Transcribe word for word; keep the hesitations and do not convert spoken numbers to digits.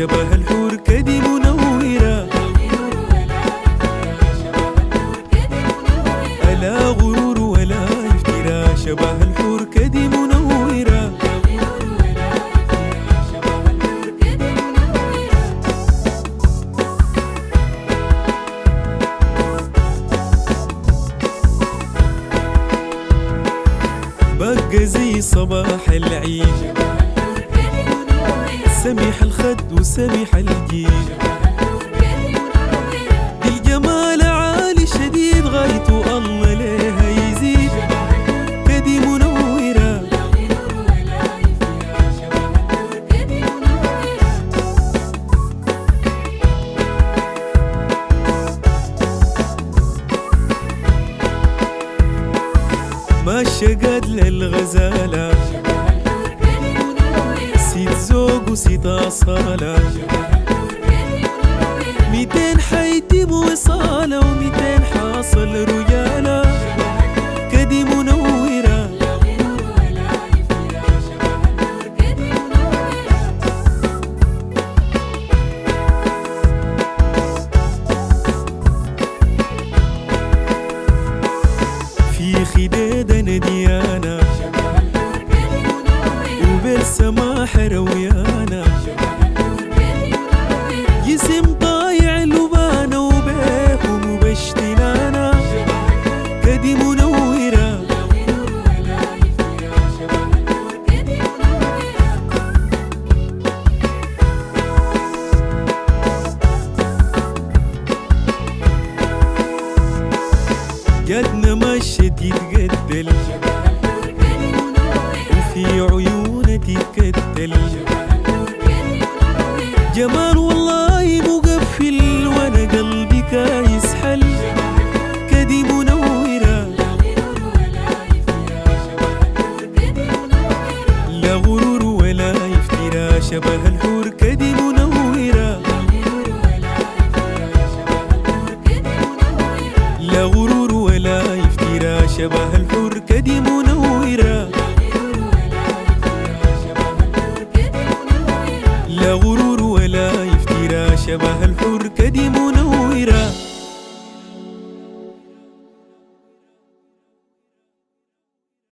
شبه الحور كدي منورة، ألا غرور ولا افتراء شبه الحور كدي منورة. بقى زي صباح العيد، سميح الخد وسميح الجيل، الجمال عالي شديد غايته الله ليها يزيد، كدي منورة. ماشية قاد للغزالة، سيد زوج وسيد أصالة، ميتين حيتم وصالة وميتين حاصل رجالة، كدي منورة. في خديدة ديانة وبالسماح رويانة، جسم طايع لبانة وبيهم وباشتنانة، كدي منورة. جدنا مشت يتقتل وفي عيونها تتكتل، جمال والله مقفل وانا قلبي كايس حل، كدي منورة. لا غرور ولا افتراء شبه الحور كدي منورة، لا غرور ولا افتراء شبه الحور كدي منورة، لا غرور ولا افتراء شبه الحور